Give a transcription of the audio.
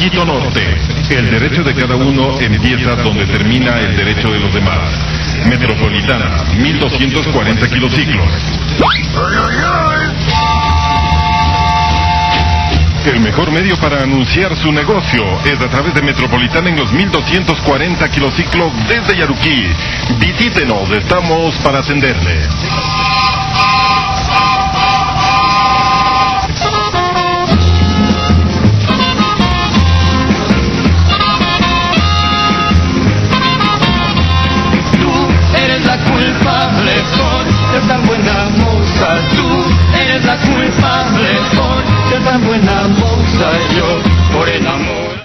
Quito Norte. El derecho de cada uno empieza donde termina el derecho de los demás. Metropolitana, 1240 kilociclos. El mejor medio para anunciar su negocio es a través de Metropolitana en los 1240 kilociclos desde Yaruquí. Visítenos, estamos para atenderle.